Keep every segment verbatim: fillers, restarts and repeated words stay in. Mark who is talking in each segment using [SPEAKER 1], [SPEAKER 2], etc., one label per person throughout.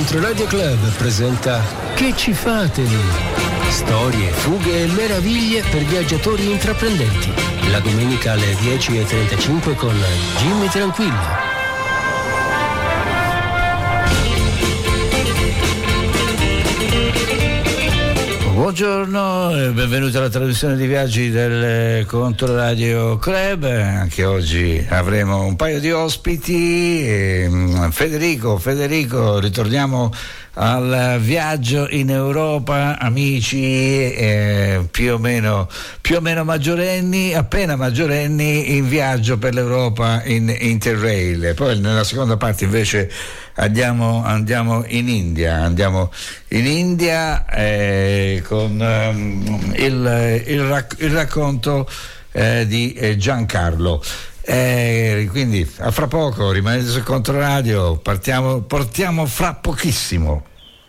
[SPEAKER 1] Controradio Club presenta Che ci fate lì? Storie, fughe e meraviglie per viaggiatori intraprendenti. La domenica alle dieci e trentacinque con Jimmy Tranquillo.
[SPEAKER 2] Buongiorno e benvenuti alla trasmissione di viaggi del Controradio Club. Anche oggi avremo un paio di ospiti. Federico, Federico, ritorniamo al viaggio in Europa, amici eh, più o meno più o meno maggiorenni, appena maggiorenni in viaggio per l'Europa in Interrail. Poi nella seconda parte invece andiamo andiamo in India, andiamo in India eh, con um, il, il, rac- il racconto eh, di eh, Giancarlo. Eh, quindi a fra poco, rimanete sul Controradio, partiamo, portiamo fra pochissimo.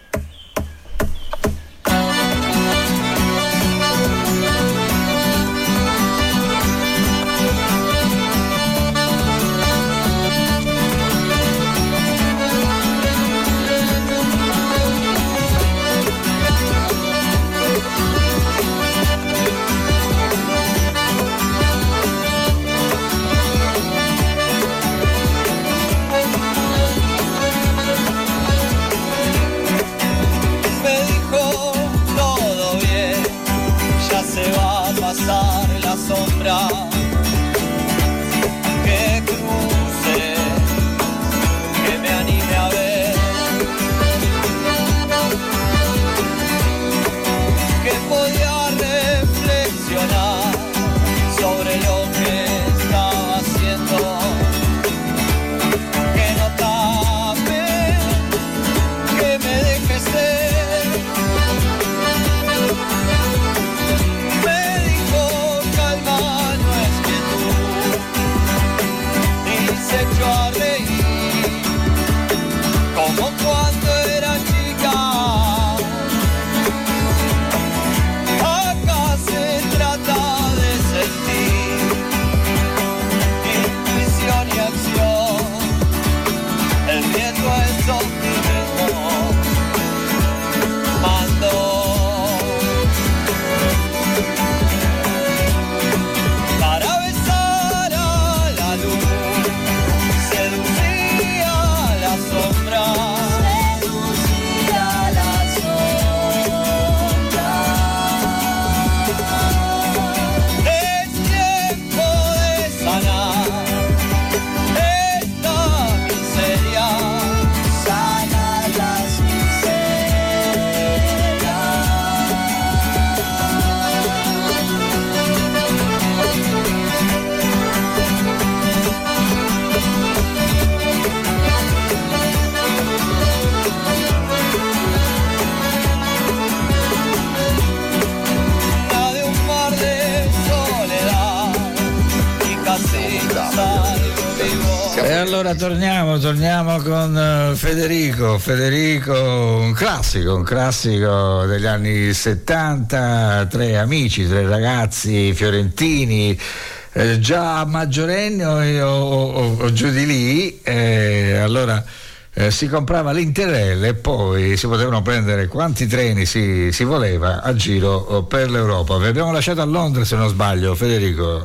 [SPEAKER 2] Allora torniamo, torniamo con Federico, Federico, un classico, un classico degli anni settanta, tre amici, tre ragazzi fiorentini, eh, già maggiorenni o, o, o giù di lì, eh, allora eh, si comprava l'Interrail e poi si potevano prendere quanti treni si, si voleva a giro per l'Europa. Vi abbiamo lasciato a Londra, se non sbaglio, Federico.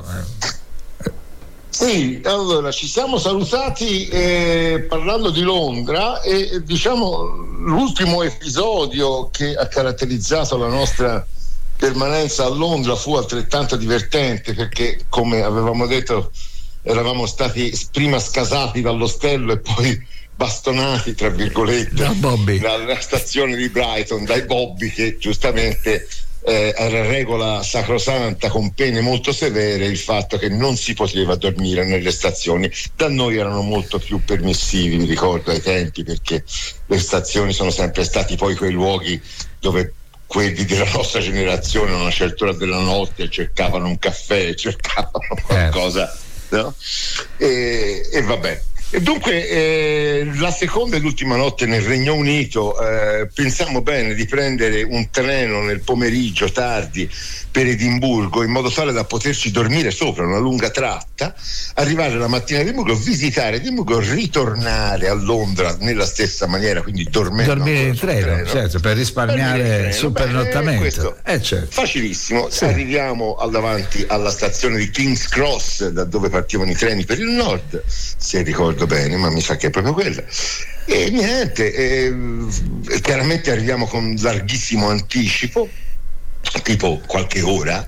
[SPEAKER 3] Sì, allora ci siamo salutati eh, parlando di Londra e diciamo l'ultimo episodio che ha caratterizzato la nostra permanenza a Londra fu altrettanto divertente, perché come avevamo detto eravamo stati prima scasati dall'ostello e poi bastonati tra virgolette
[SPEAKER 2] da Bobby
[SPEAKER 3] dalla stazione di Brighton dai Bobby, che giustamente Eh, era regola sacrosanta, con pene molto severe, il fatto che non si poteva dormire nelle stazioni. Da noi erano molto più permissivi, mi ricordo ai tempi, perché le stazioni sono sempre stati poi quei luoghi dove quelli della nostra generazione a una certa ora della notte cercavano un caffè, cercavano qualcosa, no? E, e vabbè. E dunque eh, la seconda ed ultima notte nel Regno Unito eh, pensiamo bene di prendere un treno nel pomeriggio tardi per Edimburgo, in modo tale da poterci dormire sopra una lunga tratta notte, arrivare la mattina a Edimburgo, visitare Edimburgo, ritornare a Londra nella stessa maniera, quindi dormendo
[SPEAKER 2] dormire in treno,
[SPEAKER 3] treno,
[SPEAKER 2] certo, per risparmiare sul pernottamento.
[SPEAKER 3] Eh,
[SPEAKER 2] certo.
[SPEAKER 3] Facilissimo.
[SPEAKER 2] Sì.
[SPEAKER 3] Arriviamo al davanti alla stazione di King's Cross, da dove partivano i treni per il nord, se ricordo bene, ma mi sa che è proprio quella. E niente, eh, chiaramente arriviamo con larghissimo anticipo, tipo qualche ora,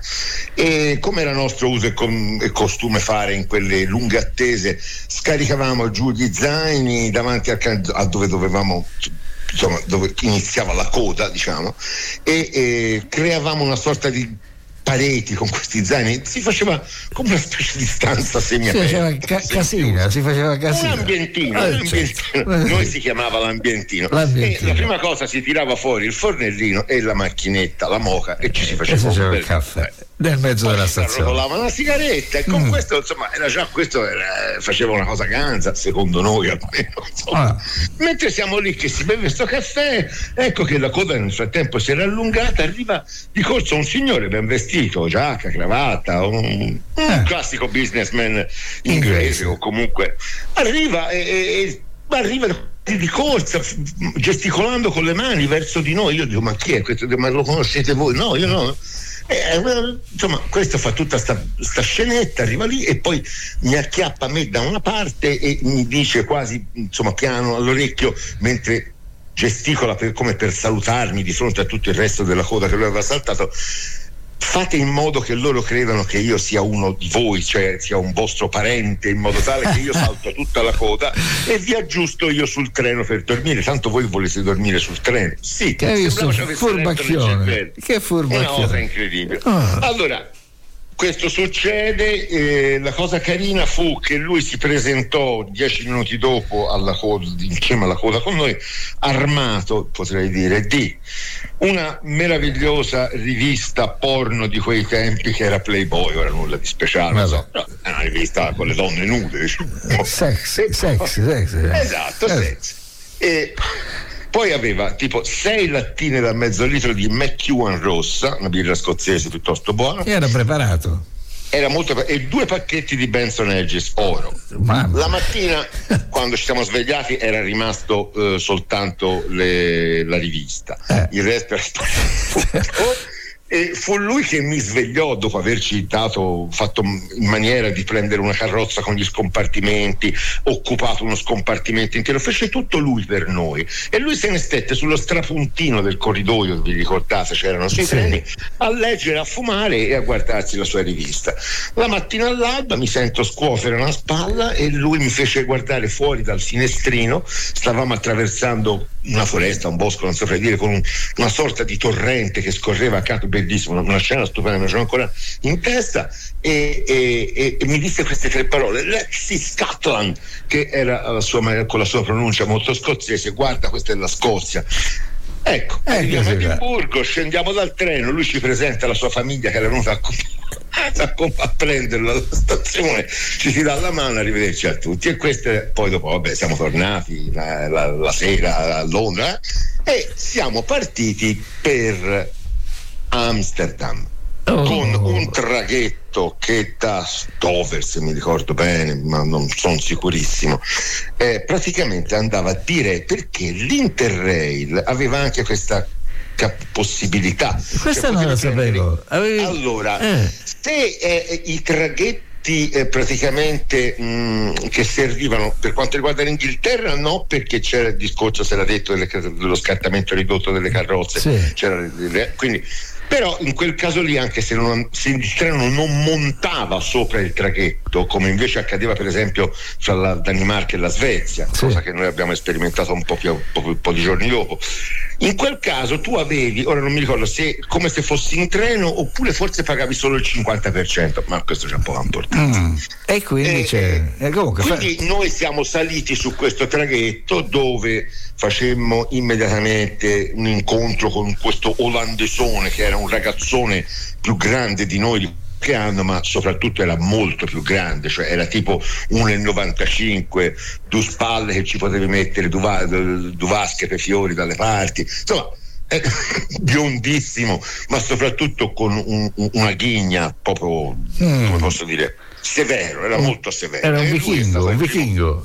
[SPEAKER 3] e come era nostro uso e, com- e costume fare in quelle lunghe attese, scaricavamo giù gli zaini davanti a, can- a dove dovevamo, insomma, dove iniziava la coda, diciamo, e, e creavamo una sorta di pareti con questi zaini, si faceva come una specie di stanza semiaperta.
[SPEAKER 2] Si faceva ca- casina, si faceva casina.
[SPEAKER 3] Un ambientino,
[SPEAKER 2] Ah,
[SPEAKER 3] un ambientino. Noi si chiamava l'ambientino.
[SPEAKER 2] l'ambientino.
[SPEAKER 3] E la prima cosa si tirava fuori il fornellino e la macchinetta, la moca, e ci si
[SPEAKER 2] E
[SPEAKER 3] faceva,
[SPEAKER 2] si faceva
[SPEAKER 3] un
[SPEAKER 2] il
[SPEAKER 3] bel
[SPEAKER 2] caffè nel mezzo
[SPEAKER 3] Poi
[SPEAKER 2] della
[SPEAKER 3] si
[SPEAKER 2] stazione.
[SPEAKER 3] arrotolava una sigaretta e con
[SPEAKER 2] Mm.
[SPEAKER 3] questo, insomma, era già questo era, faceva una cosa ganza, secondo noi almeno, insomma.
[SPEAKER 2] Ah.
[SPEAKER 3] Mentre siamo lì che si beve sto caffè, ecco che la coda nel frattempo si era allungata, arriva di corso un signore ben vestito, giacca, cravatta, un, un
[SPEAKER 2] Eh.
[SPEAKER 3] classico businessman inglese,
[SPEAKER 2] Inglese.
[SPEAKER 3] o comunque arriva e, e, e arriva di corsa, f- gesticolando con le mani verso di noi. Io dico: ma chi è questo? Ma lo conoscete voi? No, io no. Eh, insomma, questo fa tutta sta, sta scenetta, arriva lì e poi mi acchiappa a me da una parte e mi dice quasi, insomma, piano all'orecchio, mentre gesticola per, come per salutarmi di fronte a tutto il resto della coda che lui aveva saltato: fate in modo che loro credano che io sia uno di voi, cioè sia un vostro parente, in modo tale che io salto tutta la coda e vi aggiusto io sul treno per dormire, tanto voi volete dormire sul treno. Sì,
[SPEAKER 2] Che hai visto?
[SPEAKER 3] sembrava ci avesse letto nel
[SPEAKER 2] Furbacchione.
[SPEAKER 3] cervello.
[SPEAKER 2] Che
[SPEAKER 3] È una cosa
[SPEAKER 2] furbacchione.
[SPEAKER 3] incredibile.
[SPEAKER 2] Ah.
[SPEAKER 3] Allora, questo succede, eh, la cosa carina fu che lui si presentò dieci minuti dopo alla coda, in cima alla coda con noi, armato, potrei dire, di una meravigliosa rivista porno di quei tempi che era Playboy, ora nulla di speciale, non so, no, è una rivista con le donne nude, diciamo.
[SPEAKER 2] Sexy, sexy, sexy.
[SPEAKER 3] Esatto,
[SPEAKER 2] Eh.
[SPEAKER 3] sexy. E poi aveva tipo sei lattine da mezzo litro di McEwan rossa, una birra scozzese piuttosto buona.
[SPEAKER 2] Era preparato.
[SPEAKER 3] Era molto, e due pacchetti di Benson Hedges oro.
[SPEAKER 2] Mamma.
[SPEAKER 3] La mattina, quando ci siamo svegliati, era rimasto eh, soltanto le, la rivista.
[SPEAKER 2] Eh.
[SPEAKER 3] Il resto era stato. E fu lui che mi svegliò dopo averci dato, fatto in maniera di prendere una carrozza con gli scompartimenti, occupato uno scompartimento intero, fece tutto lui per noi, e lui se ne stette sullo strapuntino del corridoio, vi ricordate, c'erano sui
[SPEAKER 2] Sì.
[SPEAKER 3] treni, a leggere, a fumare e a guardarsi la sua rivista. La mattina all'alba mi sento scuotere una spalla e lui mi fece guardare fuori dal finestrino. Stavamo attraversando una foresta, un bosco, non saprei dire, con un, una sorta di torrente che scorreva accanto, bellissimo, una scena stupenda, me la sono ancora in testa, e, e, e, e mi disse queste tre parole: Lexi Scotland, che era la sua, con la sua pronuncia molto scozzese: guarda, questa è la Scozia. Ecco,
[SPEAKER 2] Eh,
[SPEAKER 3] arriviamo a
[SPEAKER 2] che
[SPEAKER 3] Edimburgo, scendiamo dal treno, lui ci presenta la sua famiglia che era venuta a, a, a prenderlo alla stazione, ci si dà la mano, arrivederci a tutti. E queste, poi dopo, vabbè, siamo tornati la, la, la sera a Londra, eh, e siamo partiti per Amsterdam.
[SPEAKER 2] Oh.
[SPEAKER 3] Con un traghetto che da Dover, se mi ricordo bene, ma non sono sicurissimo, eh, praticamente andava a dire, perché l'Interrail aveva anche questa cap- possibilità.
[SPEAKER 2] Questa
[SPEAKER 3] Cioè,
[SPEAKER 2] non la
[SPEAKER 3] potevi prendere-
[SPEAKER 2] sapevo. Avevi-
[SPEAKER 3] Allora,
[SPEAKER 2] Eh.
[SPEAKER 3] se eh, i traghetti eh, praticamente mh, che servivano per quanto riguarda l'Inghilterra, no, perché c'era il discorso, se l'ha detto, delle, dello scartamento ridotto delle carrozze,
[SPEAKER 2] Sì.
[SPEAKER 3] c'era, quindi. Però in quel caso lì, anche se, non, se il treno non montava sopra il traghetto, come invece accadeva per esempio fra la Danimarca e la Svezia,
[SPEAKER 2] Sì.
[SPEAKER 3] cosa che noi abbiamo sperimentato un po' più un po', un po' di giorni dopo, in quel caso tu avevi, ora non mi ricordo se come se fossi in treno oppure forse pagavi solo il cinquanta per cento, ma questo c'ha poca importanza.
[SPEAKER 2] Mm. E quindi
[SPEAKER 3] Eh,
[SPEAKER 2] c'è. E comunque fa-
[SPEAKER 3] Quindi noi siamo saliti su questo traghetto, dove facemmo immediatamente un incontro con questo olandesone che era un ragazzone più grande di noi di qualche anno, ma soprattutto era molto più grande, cioè era tipo uno virgola novantacinque, due spalle che ci potevi mettere, due, va- due vasche per fiori dalle parti, insomma eh, biondissimo, ma soprattutto con un, un- una ghigna proprio,
[SPEAKER 2] Mm.
[SPEAKER 3] come posso dire, severo, era molto severo.
[SPEAKER 2] Era un vichingo, un vichingo.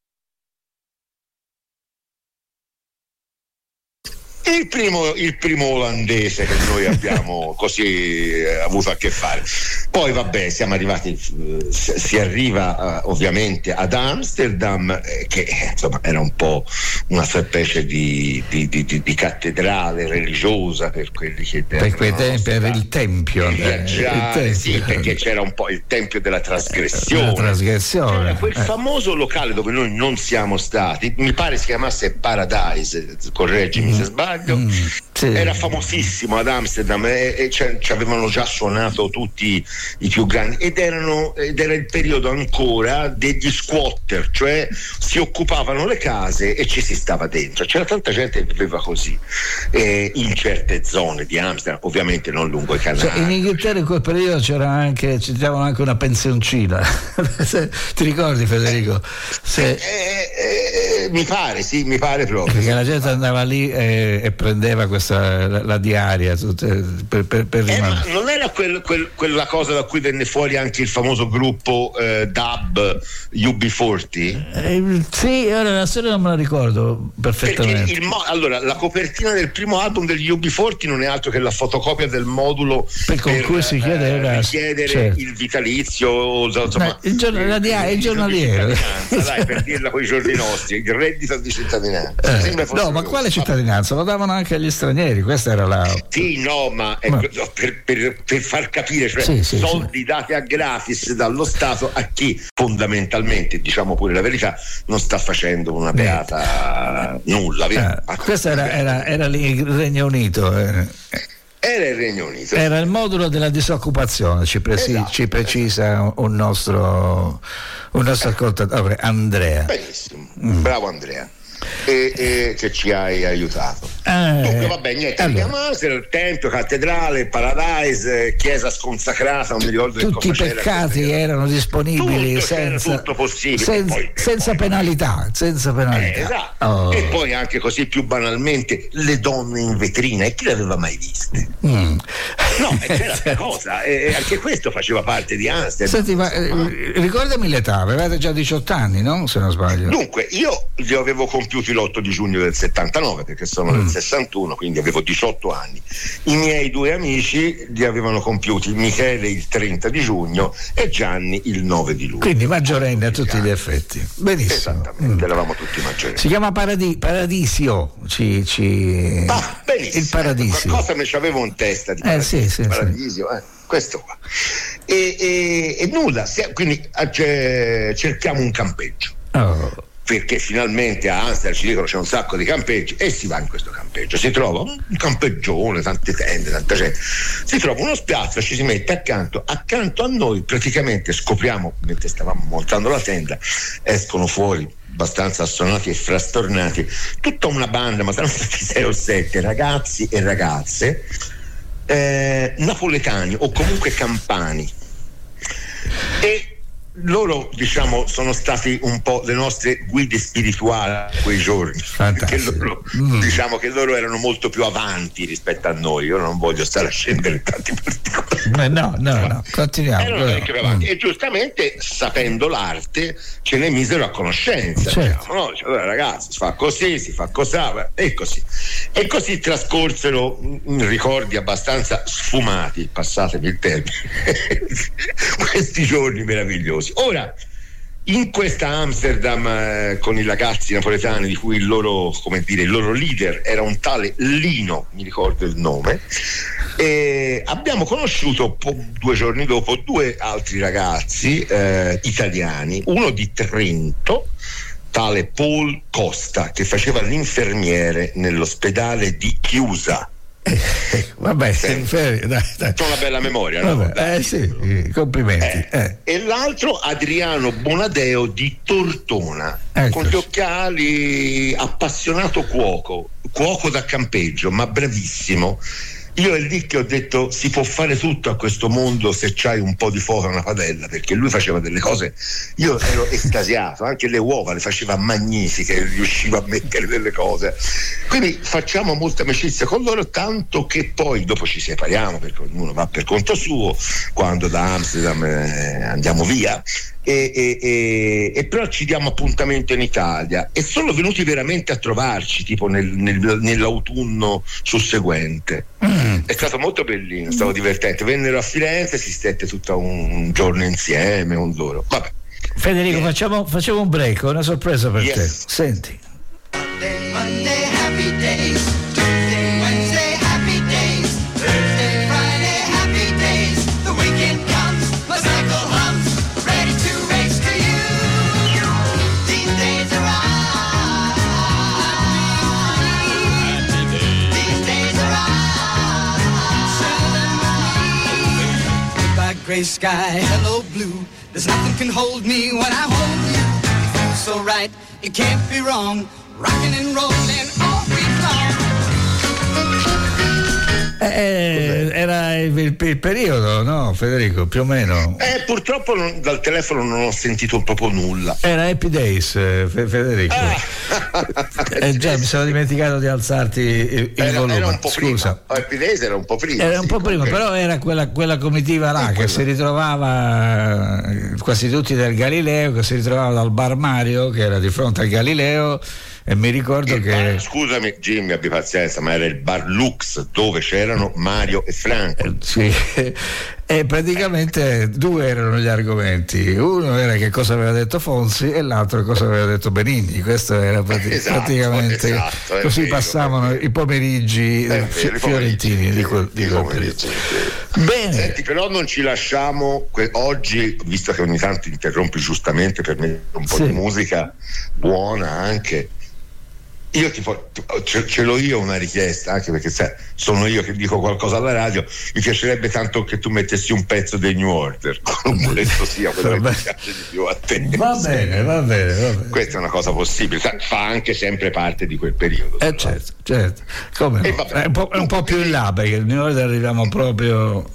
[SPEAKER 3] Il primo, il primo olandese che noi abbiamo così eh, avuto a che fare. Poi vabbè, siamo arrivati, eh, si arriva eh, ovviamente ad Amsterdam, eh, che insomma era un po' una specie di, di, di, di, di cattedrale religiosa per quelli che
[SPEAKER 2] per quei tempi, per il tempio,
[SPEAKER 3] eh, il tempio. Sì, perché c'era un po' il tempio della trasgressione,
[SPEAKER 2] la trasgressione.
[SPEAKER 3] C'era quel
[SPEAKER 2] eh.
[SPEAKER 3] famoso locale dove noi non siamo stati, mi pare si chiamasse Paradise, correggimi mm. se sbaglio. Mm, sì. Era famosissimo ad Amsterdam e, e ci avevano già suonato tutti i più grandi ed erano ed era il periodo ancora degli squatter, cioè si occupavano le case e ci si stava dentro. C'era tanta gente che viveva così eh, in certe zone di Amsterdam, ovviamente non lungo i canali.
[SPEAKER 2] Cioè, in Inghilterra in quel periodo c'era anche ci davano anche una pensioncina. Ti ricordi, Federico? Se...
[SPEAKER 3] Eh, eh, eh, mi pare, sì, mi pare proprio.
[SPEAKER 2] Perché la gente andava lì e, e prendeva questa la, la diaria tutte, per, per, per
[SPEAKER 3] eh, ma non era quel, quel, quella cosa da cui venne fuori anche il famoso gruppo eh, dub U B quaranta?
[SPEAKER 2] Eh, sì, ora la storia non me la ricordo perfettamente.
[SPEAKER 3] Il mo- allora, la copertina del primo album degli U B quaranta non è altro che la fotocopia del modulo
[SPEAKER 2] per, per cui si chiedeva,
[SPEAKER 3] eh, chiedere certo. il vitalizio, insomma,
[SPEAKER 2] no, il, giorn- la diaria, il giornaliero,
[SPEAKER 3] dai, per dirla con i giorni nostri, il reddito di cittadinanza.
[SPEAKER 2] Eh, no, ma quale cittadinanza? Lo davano anche agli stranieri, questa era la.
[SPEAKER 3] Sì, no, ma ecco, no. Per, per, per far capire, cioè sì, sì, soldi sì. dati a gratis dallo Stato a chi fondamentalmente, diciamo pure la verità, non sta facendo una beata nulla.
[SPEAKER 2] Eh, questo era, era, era lì il Regno Unito. Eh.
[SPEAKER 3] Era il Regno Unito.
[SPEAKER 2] Era il modulo della disoccupazione, ci, presi- esatto, ci precisa esatto. un nostro un nostro ascoltatore, Andrea.
[SPEAKER 3] Benissimo, mm. bravo Andrea. E, e che ci hai aiutato.
[SPEAKER 2] Eh,
[SPEAKER 3] Dunque vabbè, niente, allora. Il tempio, cattedrale, Paradise, chiesa sconsacrata, non mi ricordo
[SPEAKER 2] tutti i peccati c'era. Erano disponibili
[SPEAKER 3] tutto,
[SPEAKER 2] senza,
[SPEAKER 3] tutto possibile.
[SPEAKER 2] senza,
[SPEAKER 3] poi,
[SPEAKER 2] senza
[SPEAKER 3] poi,
[SPEAKER 2] penalità, senza penalità.
[SPEAKER 3] Eh, esatto.
[SPEAKER 2] Oh.
[SPEAKER 3] E poi anche così più banalmente le donne in vetrina, e chi le aveva mai viste?
[SPEAKER 2] Mm.
[SPEAKER 3] No, c'era questa cosa, e anche questo faceva parte di Amsterdam.
[SPEAKER 2] Senti, ma eh, ricordami l'età, avevate già diciotto anni, no? Se non sbaglio.
[SPEAKER 3] Dunque, io li avevo compiuti l'otto di giugno del settantanove, perché sono mm. del sessantuno, quindi avevo diciotto anni. I miei due amici li avevano compiuti, Michele il trenta di giugno e Gianni il nove di luglio.
[SPEAKER 2] Quindi maggiorenne a tutti gli effetti. Benissimo.
[SPEAKER 3] Esattamente, mm. eravamo tutti maggiorenni.
[SPEAKER 2] Si chiama Paradi- Paradisio. Ci, ci...
[SPEAKER 3] Ah, benissimo.
[SPEAKER 2] Il Paradisio.
[SPEAKER 3] Qualcosa me c'avevo in testa di
[SPEAKER 2] eh, sì, sì,
[SPEAKER 3] Paradisio, sì. Eh, questo qua. E, e, e nulla, quindi eh, cerchiamo un campeggio.
[SPEAKER 2] Oh.
[SPEAKER 3] Perché finalmente a Amsterdam ci dicono c'è un sacco di campeggi e si va in questo campeggio, si trova un campeggione, tante tende, tanta gente, si trova uno spiazzo, ci si mette accanto, accanto a noi praticamente scopriamo, mentre stavamo montando la tenda, escono fuori abbastanza assonati e frastornati tutta una banda, ma saranno stati sei o sette ragazzi e ragazze eh, napoletani o comunque campani, e loro diciamo sono stati un po' le nostre guide spirituali quei giorni. Perché loro, mm. diciamo che loro erano molto più avanti rispetto a noi. Io non voglio stare a scendere in tanti particolari,
[SPEAKER 2] no no no continuiamo,
[SPEAKER 3] erano parecchio più avanti. Mm. E giustamente sapendo l'arte ce ne misero a conoscenza,
[SPEAKER 2] certo.
[SPEAKER 3] diciamo, no? Cioè, allora, ragazzi, si fa così, si fa così e così e così trascorsero ricordi abbastanza sfumati, passatemi il termine, questi giorni meravigliosi. Ora, in questa Amsterdam eh, con i ragazzi napoletani, di cui il loro, come dire, il loro leader era un tale Lino, mi ricordo il nome, e abbiamo conosciuto po- due giorni dopo due altri ragazzi eh, italiani, uno di Trento, tale Paul Costa, che faceva l'infermiere nell'ospedale di Chiusa.
[SPEAKER 2] Eh, vabbè, sì, dai, dai.
[SPEAKER 3] C'ho una bella memoria, no?
[SPEAKER 2] Vabbè, dai, eh sì, complimenti.
[SPEAKER 3] Eh.
[SPEAKER 2] Eh.
[SPEAKER 3] E l'altro Adriano Bonadeo di Tortona,
[SPEAKER 2] ecco.
[SPEAKER 3] Con gli occhiali, appassionato cuoco, cuoco da campeggio, ma bravissimo. io è lì che ho detto si può fare tutto a questo mondo se c'hai un po' di fuoco e una padella, perché lui faceva delle cose, io ero estasiato, anche le uova le faceva magnifiche, riusciva a mettere delle cose, quindi facciamo molta amicizia con loro, tanto che poi dopo ci separiamo perché ognuno va per conto suo, quando da Amsterdam eh, andiamo via. E, e, e, e però ci diamo appuntamento in Italia e sono venuti veramente a trovarci tipo nel, nel, nell'autunno susseguente. Mm. È stato molto bellino, stato divertente, vennero a Firenze, si stette tutto un, un giorno insieme con loro. Vabbè.
[SPEAKER 2] Federico, yeah. facciamo, facciamo un break, ho una sorpresa per yes. te, senti.
[SPEAKER 4] Monday, Monday, happy days. Tuesday, Wednesday, happy days. Thursday, Friday, happy days. The weekend comes, my cycle hums. Gray sky, hello blue. There's nothing can hold me when I hold you. It feels so right, it can't be wrong. Rocking and rolling all week long.
[SPEAKER 2] Eh, era il, il, il periodo, no Federico, più o meno?
[SPEAKER 3] Eh, purtroppo non, dal telefono non ho sentito proprio nulla.
[SPEAKER 2] Era Happy Days, eh, Federico. Ah. eh, già mi sono dimenticato di alzarti il, il
[SPEAKER 3] era,
[SPEAKER 2] volume.
[SPEAKER 3] Era un po'
[SPEAKER 2] Scusa.
[SPEAKER 3] Prima. Happy Days era un po' prima.
[SPEAKER 2] Era un
[SPEAKER 3] sì,
[SPEAKER 2] po' prima,
[SPEAKER 3] comunque.
[SPEAKER 2] Però era quella, quella comitiva là eh, che quello. si ritrovava quasi tutti del Galileo, che si ritrovava dal bar Mario, che era di fronte al Galileo. E mi ricordo
[SPEAKER 3] il
[SPEAKER 2] che
[SPEAKER 3] bar, scusami Jimmy, abbi pazienza, ma era il bar Lux dove c'erano Mario e Franco.
[SPEAKER 2] Eh, sì. E praticamente due erano gli argomenti, uno era che cosa aveva detto Fonsi e l'altro cosa aveva detto Benigni. Questo era prati- esatto, praticamente esatto, così vero, passavano i pomeriggi
[SPEAKER 3] vero,
[SPEAKER 2] fi- fiorentini di quel, di quel periodo. Bene.
[SPEAKER 3] Senti, però non ci lasciamo que- oggi, visto che ogni tanto interrompi giustamente per me un po' sì. di musica buona anche. Io tipo ce, ce l'ho io una richiesta, anche perché sai, sono io che dico qualcosa alla radio, mi piacerebbe tanto che tu mettessi un pezzo dei New Order, qualunque sia quello che mi piace di più a te.
[SPEAKER 2] Va bene, va bene, va bene.
[SPEAKER 3] Questa è una cosa possibile, fa anche sempre parte di quel periodo.
[SPEAKER 2] Eh certo, certo. Come no? Vabbè, è un po', è un po' più in là, perché il New Order arriviamo proprio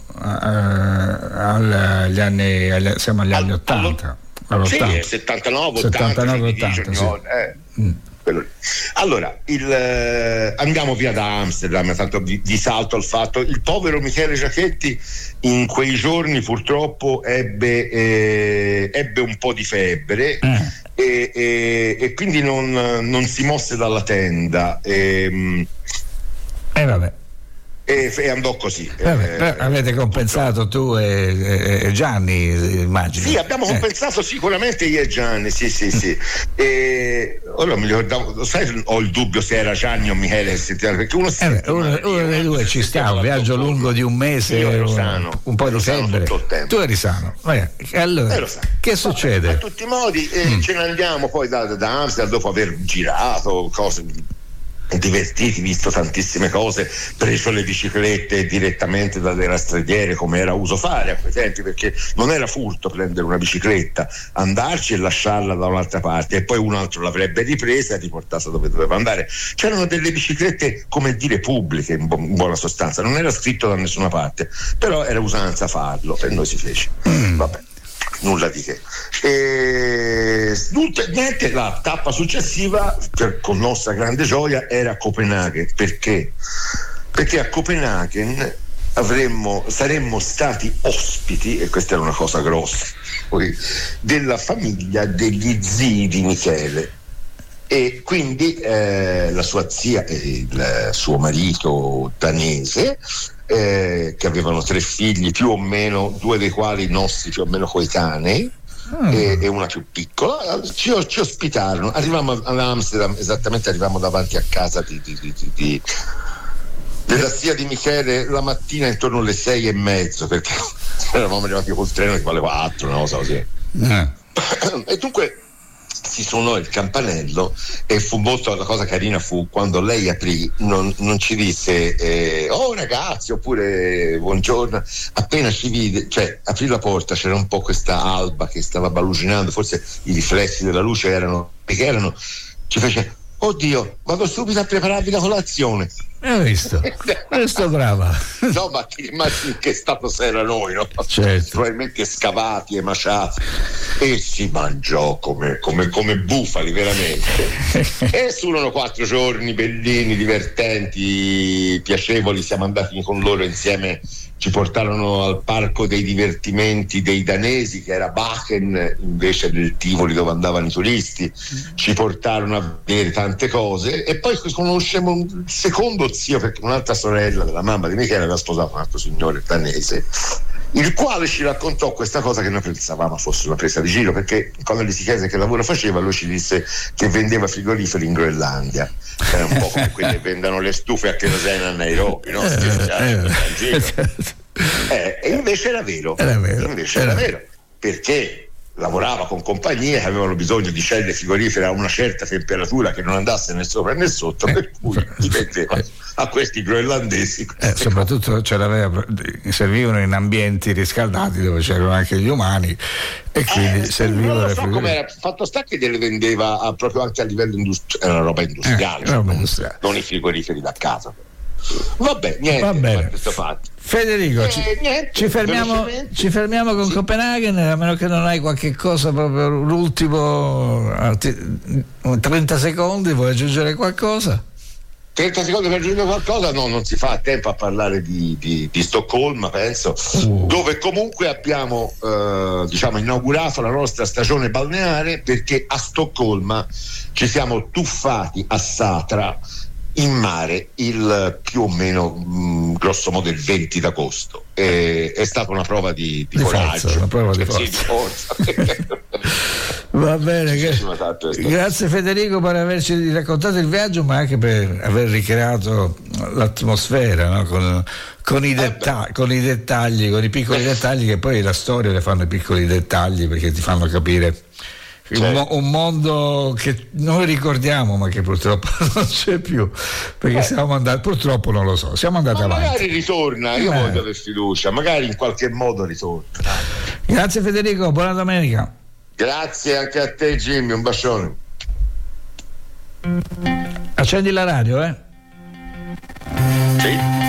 [SPEAKER 2] agli anni, agli, siamo agli anni ottanta.
[SPEAKER 3] Sì, settantanove ottanta, sì. eh. mm. Allora, il, eh, andiamo via da Amsterdam, tanto di, di salto al fatto, il povero Michele Giachetti in quei giorni purtroppo ebbe, eh, ebbe un po' di febbre mm. e, e, e quindi non, non si mosse dalla tenda e,
[SPEAKER 2] e vabbè.
[SPEAKER 3] E, e andò così.
[SPEAKER 2] Vabbè, eh, avete compensato tu e, e, e Gianni, immagino.
[SPEAKER 3] Sì, abbiamo eh. compensato sicuramente io e Gianni, sì, sì, sì. E ora mi ricordavo, sai, ho il dubbio se era Gianni o Michele, perché uno, si
[SPEAKER 2] eh, uno, uno dei due ci sta, un viaggio lungo di un mese,
[SPEAKER 3] io ero
[SPEAKER 2] un,
[SPEAKER 3] sano,
[SPEAKER 2] un po'
[SPEAKER 3] ero
[SPEAKER 2] di febbre.
[SPEAKER 3] Tu
[SPEAKER 2] eri sano. Allora,
[SPEAKER 3] ero sano.
[SPEAKER 2] Che succede?
[SPEAKER 3] Vabbè, a tutti i modi eh, mm. ce ne andiamo poi da, da Amsterdam dopo aver girato cose divertiti, visto tantissime cose, preso le biciclette direttamente dalle rastrelliere come era uso fare a quei tempi, perché non era furto prendere una bicicletta, andarci e lasciarla da un'altra parte e poi un altro l'avrebbe ripresa e riportata dove doveva andare. C'erano delle biciclette, come dire, pubbliche in, bu- in buona sostanza, non era scritto da nessuna parte, però era usanza farlo e noi si fece. Mm. Vabbè, nulla di che. E niente, la tappa successiva, per, con nostra grande gioia, era Copenaghen. Perché? Perché a Copenaghen avremmo, saremmo stati ospiti, e questa era una cosa grossa, poi, della famiglia degli zii di Michele. E quindi eh, la sua zia e il suo marito danese, eh, che avevano tre figli più o meno, due dei quali nostri più o meno coetanei, mm. e, e una più piccola, ci, ci ospitarono. Arrivammo ad Amsterdam, esattamente arrivammo davanti a casa di, di, di, di, di della zia di Michele la mattina intorno alle sei e mezzo, perché eravamo arrivati col treno che vale quattro, una cosa così. Mm. E dunque si suonò il campanello e fu molto, la cosa carina fu quando lei aprì, non, non ci disse eh, oh ragazzi oppure buongiorno, appena ci vide, cioè aprì la porta, c'era un po' questa alba che stava baluginando, forse i riflessi della luce erano che erano, ci fece oddio, vado subito a prepararvi la colazione.
[SPEAKER 2] Hai visto? Questo brava.
[SPEAKER 3] No, ma ti immagini che stato era noi, no?
[SPEAKER 2] Certo.
[SPEAKER 3] Probabilmente scavati e maciati, e si mangiò come, come, come bufali, veramente. E furono quattro giorni bellini, divertenti, piacevoli. Siamo andati con loro insieme, ci portarono al parco dei divertimenti dei danesi, che era Bachen invece del Tivoli dove andavano i turisti. Ci portarono a vedere tante cose, e poi conoscemmo un secondo zio, perché un'altra sorella della mamma di Michele aveva sposato un altro signore danese, il quale ci raccontò questa cosa che noi pensavamo fosse una presa di giro, perché quando gli si chiese che lavoro faceva, lui ci disse che vendeva frigoriferi in Groenlandia. Era un po' come quelli che vendono le stufe a kerosene a Nairobi, no? Eh, e invece era vero,
[SPEAKER 2] era vero,
[SPEAKER 3] invece
[SPEAKER 2] era
[SPEAKER 3] era vero, perché lavorava con compagnie che avevano bisogno di celle frigorifere a una certa temperatura, che non andasse né sopra né sotto, per cui li vendeva a questi groenlandesi.
[SPEAKER 2] Eh, soprattutto ce l'aveva, servivano in ambienti riscaldati dove c'erano anche gli umani, e quindi
[SPEAKER 3] eh,
[SPEAKER 2] servivano.
[SPEAKER 3] Non lo so com'era, fatto sta che le vendeva a, proprio anche a livello industriale, era una roba industriale,
[SPEAKER 2] eh, roba industriale.
[SPEAKER 3] Non i frigoriferi da casa. Vabbè, niente,
[SPEAKER 2] va bene.
[SPEAKER 3] Fatto.
[SPEAKER 2] Federico,
[SPEAKER 3] eh,
[SPEAKER 2] ci,
[SPEAKER 3] niente,
[SPEAKER 2] ci, fermiamo, ci fermiamo con sì. Copenaghen, a meno che non hai qualche cosa, proprio l'ultimo trenta secondi, vuoi aggiungere qualcosa?
[SPEAKER 3] trenta secondi per aggiungere qualcosa? No, non si fa tempo a parlare di, di, di Stoccolma, penso, uh. dove comunque abbiamo eh, diciamo inaugurato la nostra stagione balneare, perché a Stoccolma ci siamo tuffati a Satra in mare il più o meno mh, grosso modo il venti d'agosto. E, è stata una prova di, di, di coraggio,
[SPEAKER 2] forza, una prova di
[SPEAKER 3] sì,
[SPEAKER 2] forza.
[SPEAKER 3] Di forza.
[SPEAKER 2] Va bene, che... grazie Federico per averci raccontato il viaggio, ma anche per aver ricreato l'atmosfera, no? con, con, i detta- eh con i dettagli, con i piccoli dettagli, che poi la storia le fanno i piccoli dettagli, perché ti fanno capire Un, mo- un mondo che noi ricordiamo, ma che purtroppo non c'è più, perché eh. siamo andati, purtroppo non lo so, siamo andati
[SPEAKER 3] ma
[SPEAKER 2] avanti.
[SPEAKER 3] Magari ritorna, io
[SPEAKER 2] eh.
[SPEAKER 3] voglio avere fiducia, magari in qualche modo ritorna.
[SPEAKER 2] Grazie Federico, buona domenica.
[SPEAKER 3] Grazie anche a te Jimmy, un bacione.
[SPEAKER 2] Accendi la radio, eh?
[SPEAKER 3] Sì.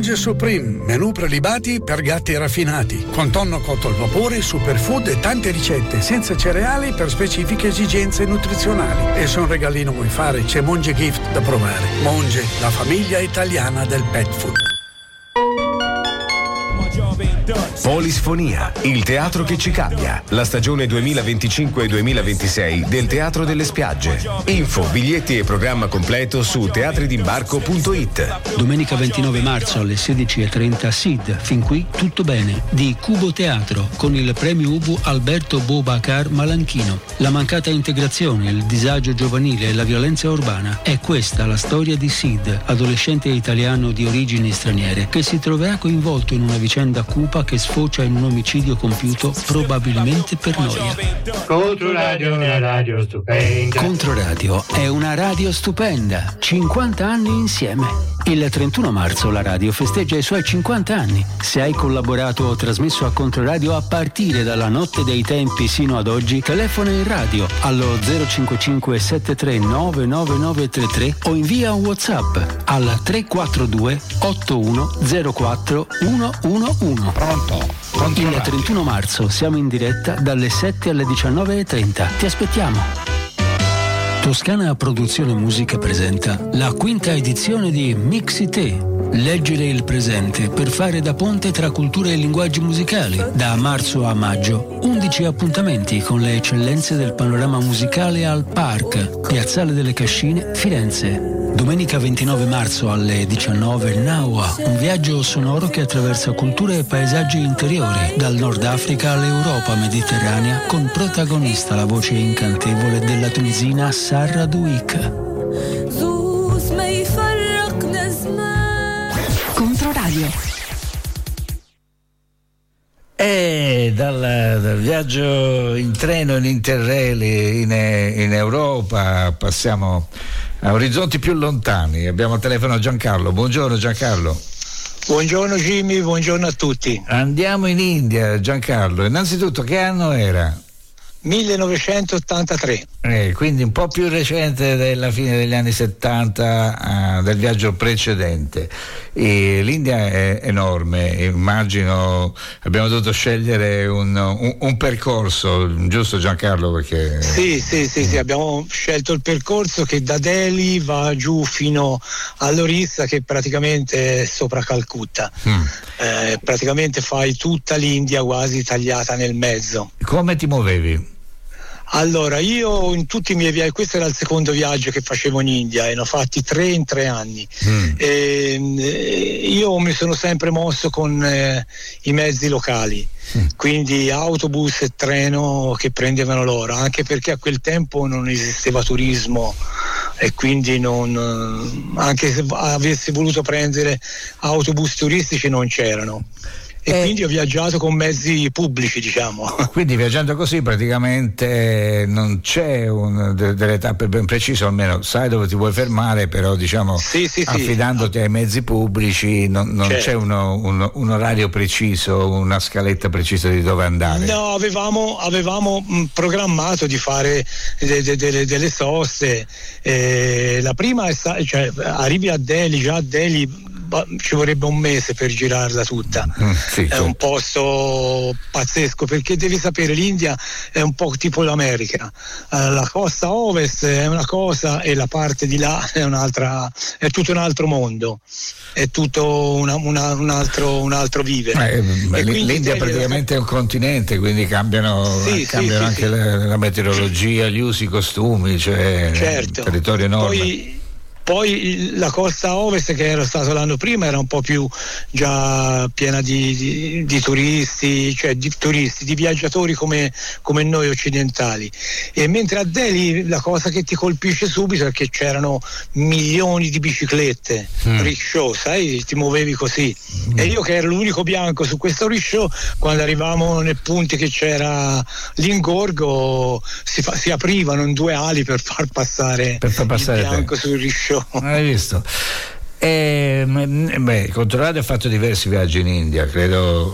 [SPEAKER 5] Monge Supreme, menù prelibati per gatti raffinati, con tonno cotto al vapore, superfood e tante ricette senza cereali per specifiche esigenze nutrizionali. E se un regalino vuoi fare, c'è Monge Gift da provare. Monge, la famiglia italiana del pet food.
[SPEAKER 6] Polisfonia, il teatro che ci cambia. La stagione duemilaventicinque duemilaventisei del Teatro delle Spiagge. Info, biglietti e programma completo su teatri d'imbarco punto it.
[SPEAKER 1] Domenica ventinove marzo alle sedici e trenta S I D, fin qui tutto bene, di Cubo Teatro, con il premio Ubu Alberto Boubacar Malanchino. La mancata integrazione, il disagio giovanile e la violenza urbana. È questa la storia di Sid, adolescente italiano di origini straniere, che si troverà coinvolto in una vicenda cupa che sfocia in un omicidio compiuto probabilmente per noia.
[SPEAKER 7] Controradio è una radio stupenda.
[SPEAKER 1] Controradio è una radio stupenda. cinquanta anni insieme. Il trentuno marzo la radio festeggia i suoi cinquanta anni. Se hai collaborato o trasmesso a Controradio a partire dalla notte dei tempi sino ad oggi, telefona in radio allo zero cinque cinque sette tre nove nove nove tre tre o invia un WhatsApp al tre quattro due otto uno zero quattro uno uno uno.
[SPEAKER 2] Pronto?
[SPEAKER 1] Il trentuno marzo siamo in diretta dalle sette alle diciannove e trenta. Ti aspettiamo. Toscana Produzione Musica presenta la quinta edizione di Mixite. Leggere il presente per fare da ponte tra culture e linguaggi musicali. Da marzo a maggio, undici appuntamenti con le eccellenze del panorama musicale al Park, Piazzale delle Cascine, Firenze. Domenica ventinove marzo alle diciannove Naua, un viaggio sonoro che attraversa culture e paesaggi interiori, dal Nord Africa all'Europa mediterranea, con protagonista la voce incantevole della tunisina Sarah Douik.
[SPEAKER 8] Controradio.
[SPEAKER 2] E dal, dal viaggio in treno, in Interrail in, in Europa passiamo a orizzonti più lontani. Abbiamo al telefono Giancarlo. Buongiorno Giancarlo.
[SPEAKER 9] Buongiorno Jimmy, buongiorno a tutti.
[SPEAKER 2] Andiamo in India, Giancarlo. Innanzitutto, che anno era?
[SPEAKER 9] millenovecentottantatré.
[SPEAKER 2] Eh, quindi un po' più recente della fine degli anni settanta, uh, del viaggio precedente. E l'India è enorme, immagino abbiamo dovuto scegliere un, un, un percorso, giusto Giancarlo? Perché...
[SPEAKER 9] Sì, sì, sì, sì, abbiamo scelto il percorso che da Delhi va giù fino all'Orissa, che praticamente è sopra Calcutta. Mm. Eh, praticamente fai tutta l'India quasi tagliata nel mezzo.
[SPEAKER 2] Come ti muovevi?
[SPEAKER 9] Allora, io in tutti i miei viaggi, questo era il secondo viaggio che facevo in India, e ne ho fatti tre in tre anni. Mm. E, io mi sono sempre mosso con eh, i mezzi locali, mm. quindi autobus e treno che prendevano loro, anche perché a quel tempo non esisteva turismo e quindi non, anche se avessi voluto prendere autobus turistici non c'erano. E eh, quindi ho viaggiato con mezzi pubblici, diciamo.
[SPEAKER 2] Quindi viaggiando così praticamente non c'è un, de, delle tappe ben precise, almeno sai dove ti vuoi fermare, però diciamo
[SPEAKER 9] sì, sì,
[SPEAKER 2] affidandoti sì. ai mezzi pubblici non, non certo. c'è uno, un, un orario preciso, una scaletta precisa di dove andare.
[SPEAKER 9] No, avevamo, avevamo programmato di fare de, de, de, de, delle soste. Eh, la prima è sta, cioè arrivi a Delhi, già a Delhi ci vorrebbe un mese per girarla tutta. Mm, sì, è certo. un posto pazzesco, perché devi sapere, l'India è un po' tipo l'America, uh, la costa ovest è una cosa e la parte di là è un'altra, è tutto un altro mondo, è tutto una, una, un altro un altro vivere.
[SPEAKER 2] Eh, L'India è praticamente è un continente, quindi cambiano, sì, cambiano sì, anche sì, la, la meteorologia, gli usi, i costumi, cioè
[SPEAKER 9] certo.
[SPEAKER 2] un territorio enorme.
[SPEAKER 9] Poi, Poi la costa ovest, che era stato l'anno prima, era un po' più già piena di, di, di turisti, cioè di turisti, di viaggiatori come, come noi occidentali. E mentre a Delhi la cosa che ti colpisce subito è che c'erano milioni di biciclette, mm. rickshaw, sai, ti muovevi così. Mm. E io, che ero l'unico bianco su questo rickshaw, quando arrivavamo nel punto che c'era l'ingorgo, si, fa, si aprivano in due ali per far passare,
[SPEAKER 2] per far passare
[SPEAKER 9] il bianco
[SPEAKER 2] te.
[SPEAKER 9] sul rickshaw.
[SPEAKER 2] Hai visto? E, beh, Controradio ha fatto diversi viaggi in India, credo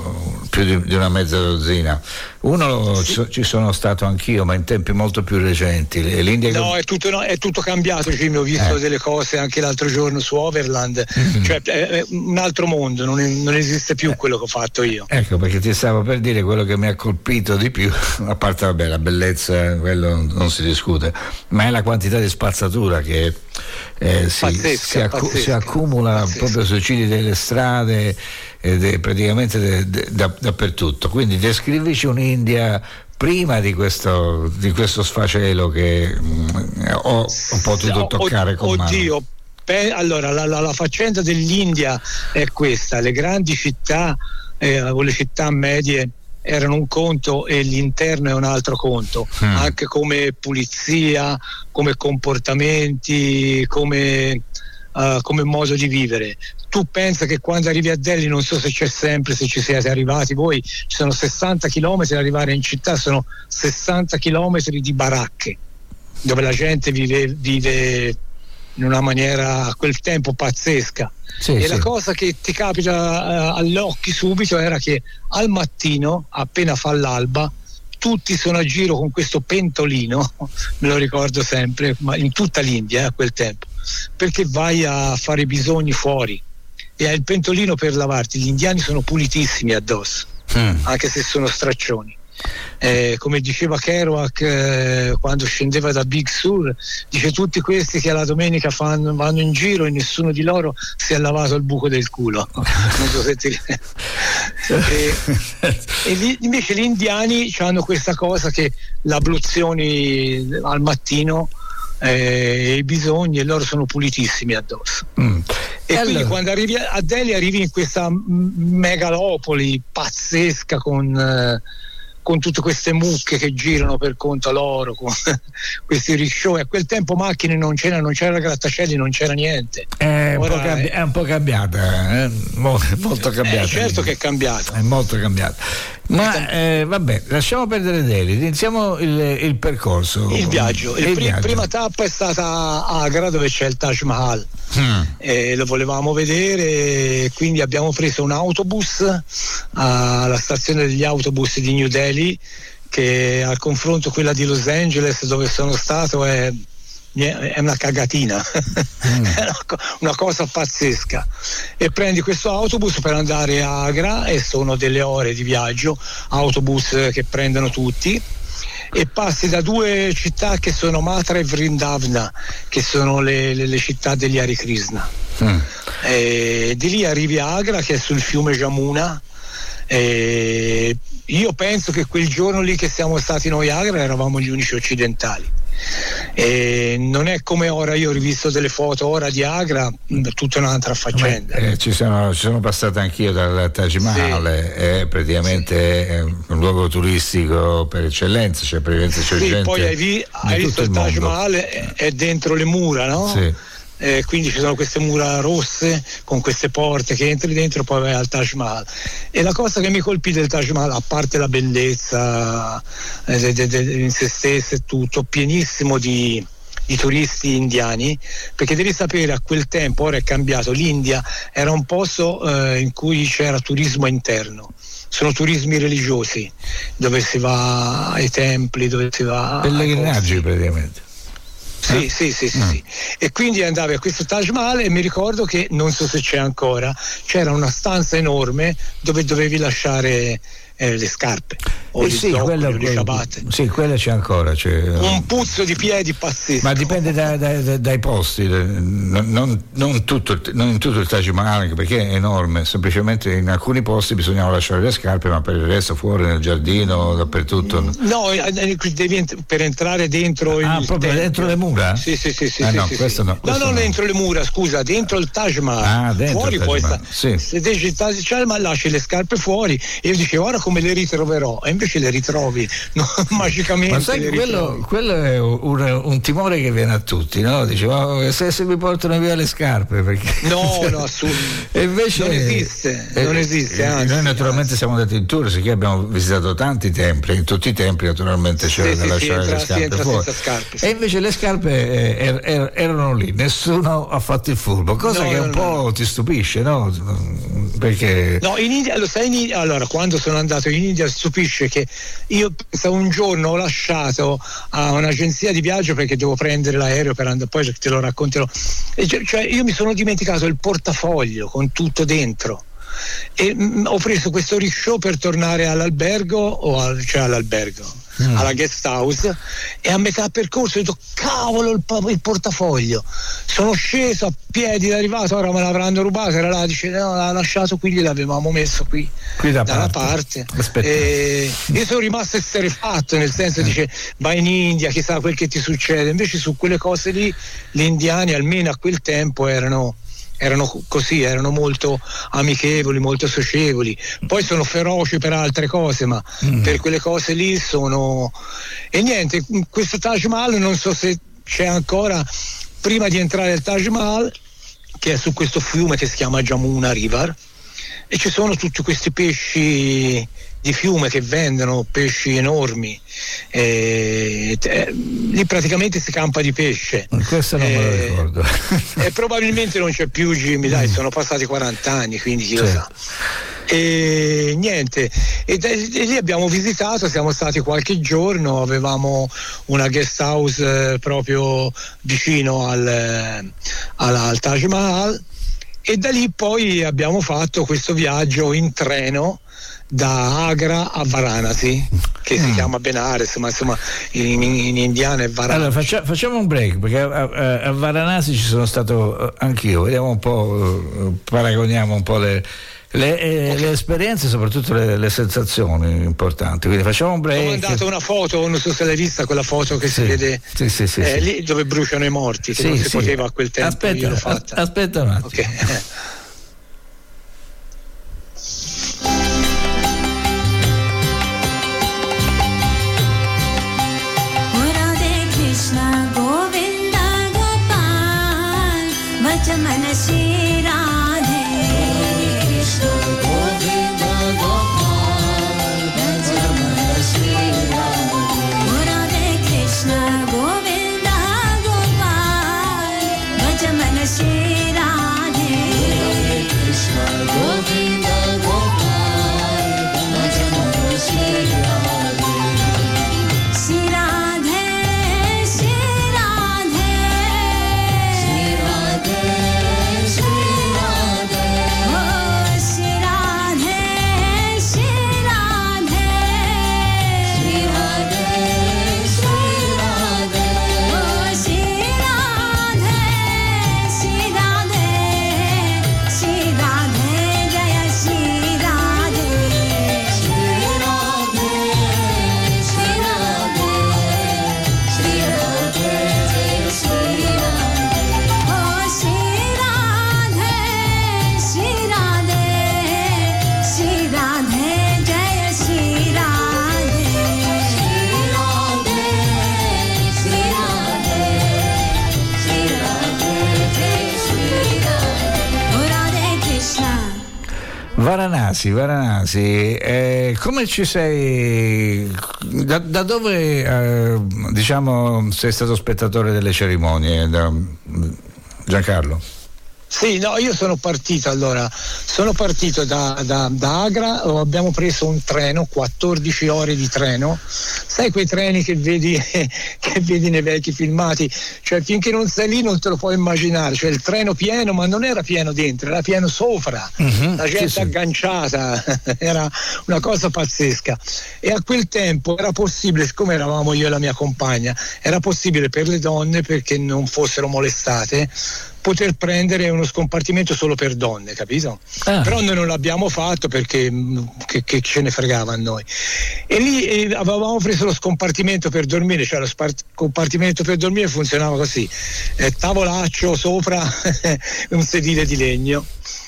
[SPEAKER 2] più di, di una mezza dozzina. Uno sì. Ci sono stato anch'io, ma in tempi molto più recenti. L'India
[SPEAKER 9] no, è tutto, no, è tutto cambiato, Jimmy. Ho visto eh. delle cose anche l'altro giorno su Overland, mm-hmm. cioè è, è un altro mondo, non, è, non esiste più eh. quello che ho fatto io.
[SPEAKER 2] Ecco, perché ti stavo per dire quello che mi ha colpito di più, a parte vabbè, la bellezza, quello non si discute, ma è la quantità di spazzatura che eh, si,
[SPEAKER 9] pazzesca,
[SPEAKER 2] si, accu-
[SPEAKER 9] pazzesca,
[SPEAKER 2] si accumula pazzesca. proprio sui cieli delle strade ed è praticamente de, de, da, dappertutto. Quindi descrivici un'India prima di questo, di questo sfacelo che mh, ho, ho potuto toccare con mano.
[SPEAKER 9] Oddio, pe- allora la, la, la faccenda dell'India è questa: le grandi città eh, o le città medie erano un conto e l'interno è un altro conto, mm. anche come pulizia, come comportamenti, come, uh, come modo di vivere. Tu pensa che quando arrivi a Delhi, non so se c'è sempre, se ci siete arrivati voi, ci sono sessanta chilometri, arrivare in città sono sessanta chilometri di baracche dove la gente vive, vive in una maniera a quel tempo pazzesca. Sì, e sì. La cosa che ti capita uh, agli occhi subito era che al mattino, appena fa l'alba, tutti sono a giro con questo pentolino, me lo ricordo sempre, ma in tutta l'India eh, a quel tempo, perché vai a fare i bisogni fuori e hai il pentolino per lavarti. Gli indiani sono pulitissimi addosso, mm. anche se sono straccioni. Eh, come diceva Kerouac eh, quando scendeva da Big Sur, dice: tutti questi che alla domenica fanno, vanno in giro e nessuno di loro si è lavato il buco del culo. Non so se ti... e, e gli, invece gli indiani hanno questa cosa che l'abluzioni al mattino eh, i bisogni, e loro sono pulitissimi addosso. Mm. E, e quindi allora, quando arrivi a Delhi arrivi in questa megalopoli pazzesca con eh, con tutte queste mucche che girano per conto loro, con questi rickshaw. A quel tempo macchine non c'era, non c'era grattacieli, non c'era niente.
[SPEAKER 2] È, Ora, un, po cambi- è un po' cambiata, eh? molto, molto cambiata.
[SPEAKER 9] Eh, certo che è cambiata.
[SPEAKER 2] È molto cambiata. Ma eh, vabbè, lasciamo perdere Delhi, iniziamo il, il percorso.
[SPEAKER 9] Il viaggio.
[SPEAKER 2] Il
[SPEAKER 9] il pr-
[SPEAKER 2] viaggio.
[SPEAKER 9] Prima tappa è stata a Agra, dove c'è il Taj Mahal. Mm. E lo volevamo vedere, quindi abbiamo preso un autobus alla stazione degli autobus di New Delhi, che al confronto quella di Los Angeles, dove sono stato, è è una cagatina. Mm. È una, una cosa pazzesca. E prendi questo autobus per andare a Agra e sono delle ore di viaggio, autobus che prendono tutti, e passi da due città che sono Mathura e Vrindavana, che sono le, le, le città degli Hare Krishna. Mm. E di lì arrivi a Agra, che è sul fiume Jamuna. E io penso che quel giorno lì che siamo stati noi a Agra eravamo gli unici occidentali. E non è come ora, io ho rivisto delle foto ora di Agra, tutta un'altra faccenda.
[SPEAKER 2] Beh, eh, ci, sono, ci sono passato anch'io dal Taj Mahal, sì. È praticamente sì. È un luogo turistico per eccellenza, cioè praticamente c'è
[SPEAKER 9] sì,
[SPEAKER 2] gente.
[SPEAKER 9] Poi hai, vi, hai visto il, il Taj Mahal, è, è dentro le mura, no? Sì. Eh, quindi ci sono queste mura rosse con queste porte che entri dentro, poi vai al Taj Mahal. E la cosa che mi colpì del Taj Mahal, a parte la bellezza eh, de, de, de, in se stessa e tutto, pienissimo di, di turisti indiani, perché devi sapere, a quel tempo, ora è cambiato, l'India era un posto eh, in cui c'era turismo interno. Sono turismi religiosi, dove si va ai templi, dove si va
[SPEAKER 2] pellegrinaggi praticamente.
[SPEAKER 9] Sì, eh? sì, sì, sì, mm. sì. E quindi andavi a questo Taj Mahal e mi ricordo che, non so se c'è ancora, c'era una stanza enorme dove dovevi lasciare eh, le scarpe o
[SPEAKER 2] eh
[SPEAKER 9] gli
[SPEAKER 2] sì,
[SPEAKER 9] zoccoli,
[SPEAKER 2] quello,
[SPEAKER 9] o le ciabatte.
[SPEAKER 2] Sì, quella c'è ancora. C'è,
[SPEAKER 9] un puzzo di piedi pazzesco.
[SPEAKER 2] Ma dipende da, da, da, dai posti, non, non, tutto, non in tutto il Taj Mahal, perché è enorme, semplicemente in alcuni posti bisognava lasciare le scarpe, ma per il resto fuori nel giardino, dappertutto.
[SPEAKER 9] No, devi per entrare dentro
[SPEAKER 2] ah,
[SPEAKER 9] il
[SPEAKER 2] proprio
[SPEAKER 9] tempio.
[SPEAKER 2] Dentro le mura?
[SPEAKER 9] Sì, sì, sì, sì,
[SPEAKER 2] ah,
[SPEAKER 9] sì,
[SPEAKER 2] no,
[SPEAKER 9] sì,
[SPEAKER 2] questo
[SPEAKER 9] sì.
[SPEAKER 2] no, questo
[SPEAKER 9] no, non
[SPEAKER 2] no.
[SPEAKER 9] dentro le mura, scusa, dentro il Taj Mahal.
[SPEAKER 2] Ah, dentro
[SPEAKER 9] fuori
[SPEAKER 2] il Taj
[SPEAKER 9] poi
[SPEAKER 2] Mahal.
[SPEAKER 9] sta,
[SPEAKER 2] sì.
[SPEAKER 9] se dici il Taj Mahal lasci le scarpe fuori, e io dicevo ora come come le ritroverò, e invece le ritrovi, no? Magicamente.
[SPEAKER 2] Ma sai, quello, quello è un, un timore che viene a tutti, no? Dice, ma se, se mi portano via le scarpe, perché
[SPEAKER 9] no, no, assolutamente.
[SPEAKER 2] E invece
[SPEAKER 9] non esiste, eh, non esiste. Anzi,
[SPEAKER 2] noi naturalmente anzi. siamo andati in tour, sì, che abbiamo visitato tanti templi, in tutti i templi naturalmente c'era
[SPEAKER 9] sì,
[SPEAKER 2] da
[SPEAKER 9] sì,
[SPEAKER 2] lasciare
[SPEAKER 9] sì,
[SPEAKER 2] le
[SPEAKER 9] entra,
[SPEAKER 2] scarpe fuori.
[SPEAKER 9] Scarpe, sì.
[SPEAKER 2] E invece le scarpe er, er, erano lì, nessuno ha fatto il furbo, cosa
[SPEAKER 9] no,
[SPEAKER 2] che
[SPEAKER 9] no,
[SPEAKER 2] un
[SPEAKER 9] no,
[SPEAKER 2] po'
[SPEAKER 9] no.
[SPEAKER 2] ti stupisce, no? Perché
[SPEAKER 9] no, in India, lo sai, in India, allora quando sono andato in India stupisce che io un giorno ho lasciato a un'agenzia di viaggio perché devo prendere l'aereo per andare, poi te lo racconterò, e cioè, cioè io mi sono dimenticato il portafoglio con tutto dentro e mh, ho preso questo rickshaw per tornare all'albergo o al, cioè all'albergo mm. alla guest house, e a metà percorso ho detto cavolo il, il portafoglio, sono sceso a piedi, arrivato, ora me l'avranno rubato, era là, dice no, l'ha lasciato qui, gliel'avevamo messo qui,
[SPEAKER 2] qui da
[SPEAKER 9] dalla
[SPEAKER 2] parte,
[SPEAKER 9] parte. E io sono rimasto esterrefatto, nel senso, dice vai in India, chissà quel che ti succede, invece su quelle cose lì gli indiani almeno a quel tempo erano erano così, erano molto amichevoli, molto socievoli, poi sono feroci per altre cose, ma mm. per quelle cose lì sono. E niente, questo Taj Mahal non so se c'è ancora, prima di entrare al Taj Mahal, che è su questo fiume che si chiama Jamuna River, e ci sono tutti questi pesci di fiume che vendono, pesci enormi, e, eh, lì praticamente si campa di pesce.
[SPEAKER 2] Questo non eh, me lo ricordo.
[SPEAKER 9] E probabilmente non c'è più, Jimmy, dai, sono passati quaranta anni, quindi chi sì. lo sa. E niente, e, e, e lì abbiamo visitato, siamo stati qualche giorno, avevamo una guest house eh, proprio vicino al, eh, al, al Taj Mahal, e da lì poi abbiamo fatto questo viaggio in treno da Agra a Varanasi, che mm. si chiama Benares, ma insomma in, in indiano è Varanasi.
[SPEAKER 2] Allora faccia, facciamo un break, perché a, a, a Varanasi ci sono stato anch'io, vediamo un po', paragoniamo un po' le Le, eh, okay. le esperienze, soprattutto le, le sensazioni importanti, quindi facciamo un break.
[SPEAKER 9] Ho mandato una foto, non so se l'hai vista, quella foto che
[SPEAKER 2] sì.
[SPEAKER 9] si vede
[SPEAKER 2] sì, sì, sì,
[SPEAKER 9] eh,
[SPEAKER 2] sì.
[SPEAKER 9] lì dove bruciano i morti, che sì, non si sì. poteva a quel tempo.
[SPEAKER 2] Aspetta,
[SPEAKER 9] io l'ho fatta.
[SPEAKER 2] aspetta un attimo.
[SPEAKER 9] Okay.
[SPEAKER 2] Varanasi, Varanasi, eh, come ci sei, da, da dove eh, diciamo sei stato spettatore delle cerimonie, da, Giancarlo?
[SPEAKER 9] Sì, no, io sono partito allora, sono partito da, da, da Agra, abbiamo preso un treno, quattordici ore di treno, sai quei treni che vedi, che vedi nei vecchi filmati, cioè finché non sei lì non te lo puoi immaginare, cioè il treno pieno, ma non era pieno dentro, era pieno sopra, uh-huh, la gente sì, agganciata, sì. Era una cosa pazzesca, e a quel tempo era possibile, siccome eravamo io e la mia compagna, era possibile per le donne, perché non fossero molestate, poter prendere uno scompartimento solo per donne, capito? Ah. Però noi non l'abbiamo fatto perché che, che ce ne fregava a noi. E lì eh, avevamo preso lo scompartimento per dormire, cioè lo spart- scompartimento per dormire funzionava così: eh, tavolaccio sopra un sedile di legno.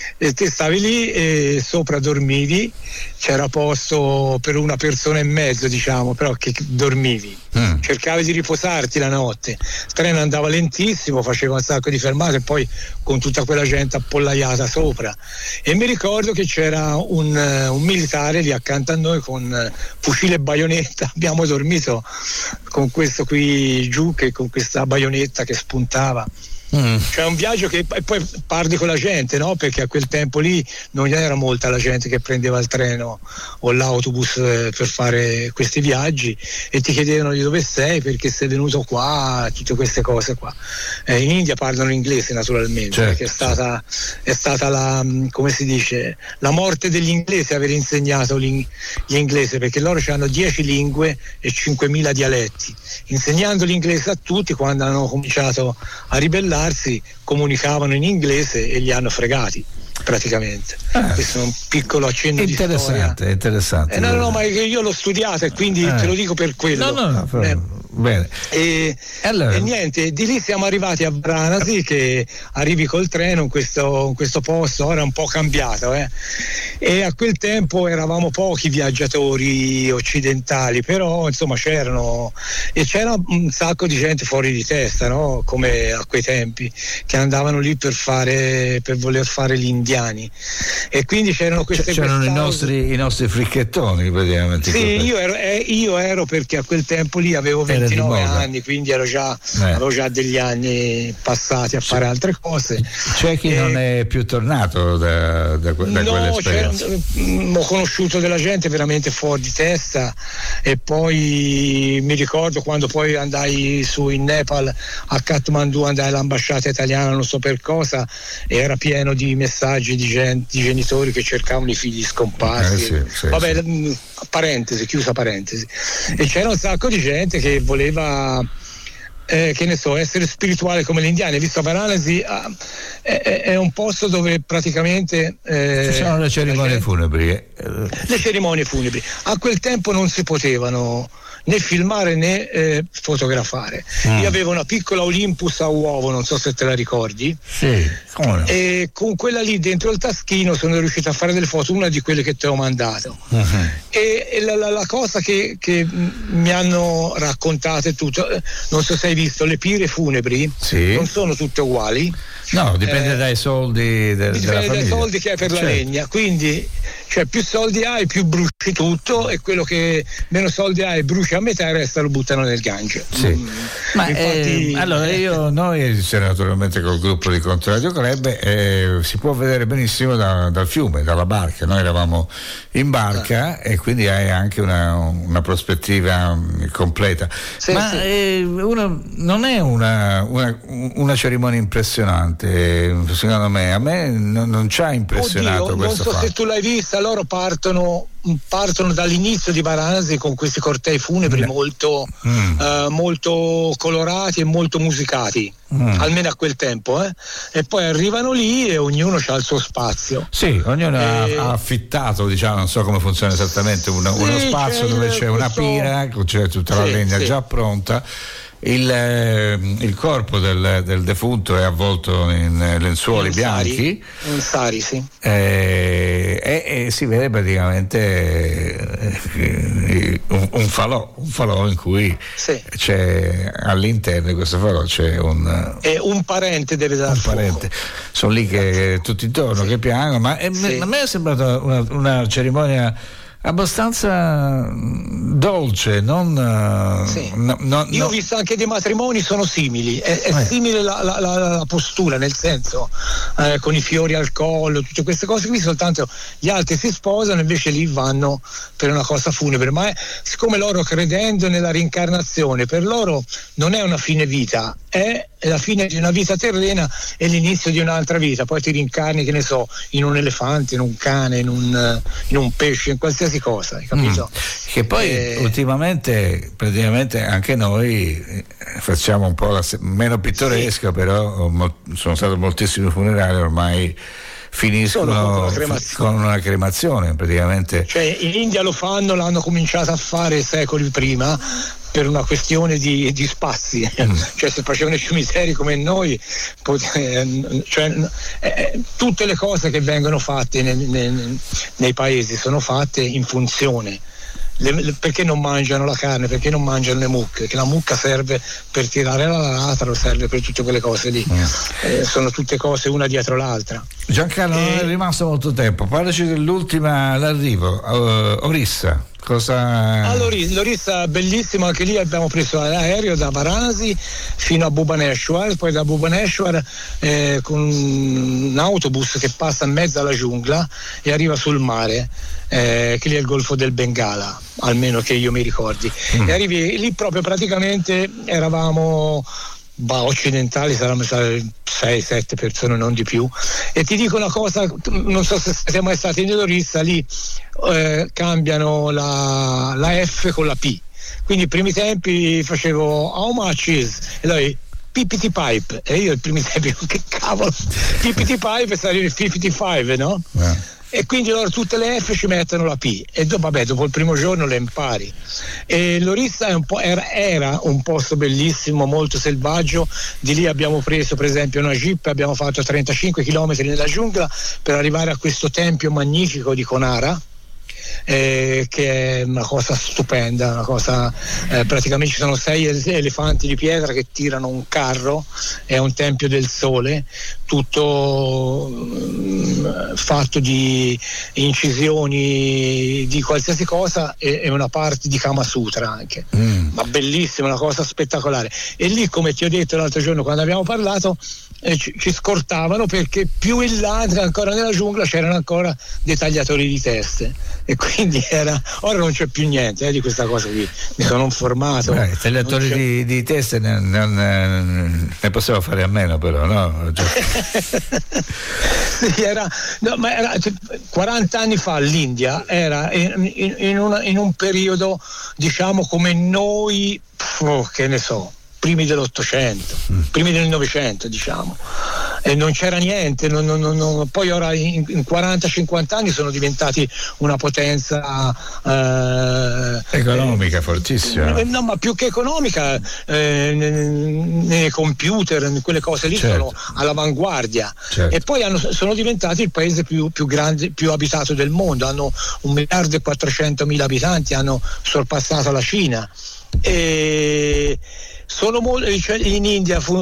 [SPEAKER 9] e te stavi lì e sopra dormivi, c'era posto per una persona e mezzo, diciamo, però che dormivi, mm. cercavi di riposarti la notte, il treno andava lentissimo, faceva un sacco di fermate e poi con tutta quella gente appollaiata sopra, e mi ricordo che c'era un, un militare lì accanto a noi con fucile e baionetta, abbiamo dormito con questo qui giù, che con questa baionetta che spuntava. Mm. Cioè un viaggio che e poi parli con la gente, no? Perché a quel tempo lì non era molta la gente che prendeva il treno o l'autobus eh, per fare questi viaggi, e ti chiedevano di dove sei, perché sei venuto qua, tutte queste cose qua. Eh, in India parlano inglese naturalmente, certo, perché è stata, è stata la, come si dice, la morte degli inglesi aver insegnato l'inglese, perché loro hanno dieci lingue e cinquemila dialetti. Insegnando l'inglese a tutti, quando hanno cominciato a ribellarsi, comunicavano in inglese e li hanno fregati praticamente. Ah, questo è un piccolo accenno
[SPEAKER 2] interessante,
[SPEAKER 9] di storia.
[SPEAKER 2] Interessante.
[SPEAKER 9] Eh, no, no, ma io l'ho studiato e quindi eh. te lo dico per quello.
[SPEAKER 2] No, no, no, però, eh. bene.
[SPEAKER 9] E, allora. e niente, di lì siamo arrivati a Varanasi, che arrivi col treno in questo, in questo posto, ora è un po' cambiato, eh. E a quel tempo eravamo pochi viaggiatori occidentali, però insomma c'erano, e c'era un sacco di gente fuori di testa, no? Come a quei tempi, che andavano lì per fare, per voler fare gli indiani, e quindi c'erano queste
[SPEAKER 2] c'erano i nostri, i nostri fricchettoni praticamente.
[SPEAKER 9] Sì, io ero, eh, io ero perché a quel tempo lì avevo ventinove anni, quindi ero già, eh. avevo già degli anni passati a c'è, fare altre cose.
[SPEAKER 2] C'è chi eh, non è più tornato da, da, da
[SPEAKER 9] no,
[SPEAKER 2] quell'esperienza?
[SPEAKER 9] Ho conosciuto della gente veramente fuori di testa, e poi mi ricordo quando poi andai su in Nepal, a Kathmandu, andai all'ambasciata italiana, non so per cosa, e era pieno di messaggi di, gente, di genitori che cercavano i figli scomparsi. Eh sì, sì, vabbè, sì. Parentesi, chiusa parentesi. E c'era un sacco di gente che voleva eh, che ne so, essere spirituale come gli indiani. Visto Varanasi ah, è, è un posto dove praticamente eh,
[SPEAKER 2] ci sono le cerimonie funebri. Eh.
[SPEAKER 9] Le cerimonie funebri a quel tempo non si potevano né filmare né eh, fotografare. Mm. Io avevo una piccola Olympus a uovo, non so se te la ricordi.
[SPEAKER 2] Sì, come no?
[SPEAKER 9] E con quella lì dentro il taschino sono riuscito a fare delle foto, una di quelle che ti ho mandato. Uh-huh. E, e la, la, la cosa che, che mi hanno raccontato è tutto, non so se hai visto, le pire funebri sì. non sono tutte uguali.
[SPEAKER 2] No, dipende eh, dai soldi del,
[SPEAKER 9] dipende
[SPEAKER 2] della famiglia.
[SPEAKER 9] dai soldi che hai per certo. la legna, quindi cioè più soldi hai più bruci tutto, e quello che meno soldi hai bruci a metà e il resto lo buttano nel Gange.
[SPEAKER 2] Sì. Mm. Ma infatti, eh, allora io noi naturalmente col gruppo di Controradio Club eh, si può vedere benissimo da, dal fiume, dalla barca. Noi eravamo in barca ah. e quindi hai anche una, una prospettiva completa. Sì, ma sì. Eh, una, non è una, una, una cerimonia impressionante, secondo me. A me non, non ci ha impressionato.
[SPEAKER 9] Oddio,
[SPEAKER 2] questo
[SPEAKER 9] non so
[SPEAKER 2] fatto.
[SPEAKER 9] Se tu l'hai vista, loro partono partono dall'inizio di Varanasi con questi cortei funebri mm. molto mm. Uh, molto colorati e molto musicati, mm. almeno a quel tempo, eh? E poi arrivano lì e ognuno ha il suo spazio.
[SPEAKER 2] Sì, ognuno e... ha affittato, diciamo, non so come funziona esattamente, una, sì, uno spazio dove c'è una pira, c'è tutta la sì, legna sì. già pronta. Il, eh, il corpo del, del defunto è avvolto in lenzuoli in bianchi,
[SPEAKER 9] in sari, sì.
[SPEAKER 2] eh, e, e si vede praticamente eh, un, un falò, un falò in cui sì. c'è all'interno di questo falò c'è un,
[SPEAKER 9] e un parente deve dare un fuoco. Parente.
[SPEAKER 2] Sono lì che tutti intorno sì. che piangono, ma sì. me, a me è sembrata una, una cerimonia abbastanza dolce, non,
[SPEAKER 9] sì.
[SPEAKER 2] no, no,
[SPEAKER 9] io
[SPEAKER 2] no.
[SPEAKER 9] ho visto anche dei matrimoni sono simili, è, è eh. simile la, la, la, la postura, nel senso eh, con i fiori al collo, tutte queste cose qui, soltanto gli altri si sposano, invece lì vanno per una cosa funebre, ma è, siccome loro credendo nella reincarnazione, per loro non è una fine vita, è la fine di una vita terrena e l'inizio di un'altra vita, poi ti rincarni, che ne so, in un elefante, in un cane, in un, in un pesce, in qualsiasi cosa, hai capito?
[SPEAKER 2] Mm. Che poi eh, ultimamente praticamente anche noi facciamo un po' la, meno pittoresca, sì. però mo, sono stati moltissimi funerali ormai finiscono con, con una cremazione praticamente.
[SPEAKER 9] Cioè in India lo fanno, l'hanno cominciato a fare secoli prima, per una questione di, di spazi, mm. cioè se facevano i cimiteri come noi, pote- cioè, eh, tutte le cose che vengono fatte nei, nei, nei paesi sono fatte in funzione. Le, le, perché non mangiano la carne, perché non mangiano le mucche, che la mucca serve per tirare l'aratro, serve per tutte quelle cose lì, mm. eh, sono tutte cose una dietro l'altra.
[SPEAKER 2] Giancarlo, e... non è rimasto molto tempo, parlaci dell'ultima, l'arrivo, uh, Orissa. Cosa...
[SPEAKER 9] Allora, l'Orissa bellissimo, anche lì abbiamo preso l'aereo da Varanasi fino a Bhubaneswar, poi da Bhubaneswar eh, con un autobus che passa in mezzo alla giungla e arriva sul mare, eh, che lì è il Golfo del Bengala, almeno che io mi ricordi. Mm. E arrivi lì proprio, praticamente eravamo bah, occidentali, saranno sei sette persone, non di più, e ti dico una cosa, non so se siete mai stati in Orissa, lì eh, cambiano la, la F con la P, quindi i primi tempi facevo how much is e lei P P T pipe, e io i primi tempi che cavolo P P T pipe sarebbe cinquantacinque, no? Eh. E quindi loro tutte le F ci mettono la P e dopo, vabbè, dopo il primo giorno le impari. E l'Orissa è un po', era, era un posto bellissimo, molto selvaggio. Di lì abbiamo preso per esempio una jeep, abbiamo fatto trentacinque chilometri nella giungla per arrivare a questo tempio magnifico di Conara, eh, che è una cosa stupenda, una cosa eh, praticamente ci sono sei elefanti di pietra che tirano un carro, è un tempio del sole, tutto mh, fatto di incisioni di qualsiasi cosa e, e una parte di Kama Sutra anche, mm. ma bellissima, una cosa spettacolare. E lì, come ti ho detto l'altro giorno quando abbiamo parlato, eh, ci, ci scortavano perché più in là, ancora nella giungla, c'erano ancora dei tagliatori di teste e quindi era, ora non c'è più niente eh, di questa cosa qui, mi sono informato.
[SPEAKER 2] Beh, i tagliatori di, di teste ne, ne, ne possiamo fare a meno, però no?
[SPEAKER 9] Sì, era, no, ma era quaranta anni fa l'India era in, in, in, una, in un periodo, diciamo, come noi, oh, che ne so, primi dell'Ottocento, mm. primi del Novecento, diciamo, e non c'era niente, non, non, non, poi ora in, in quaranta cinquanta anni sono diventati una potenza eh,
[SPEAKER 2] economica eh, fortissima.
[SPEAKER 9] No, ma più che economica, eh, nei computer, in quelle cose lì, certo, sono all'avanguardia, certo. E poi hanno, sono diventati il paese più, più grande, più abitato del mondo, hanno un miliardo e quattrocentomila abitanti, hanno sorpassato la Cina. E sono molto, cioè in India fu,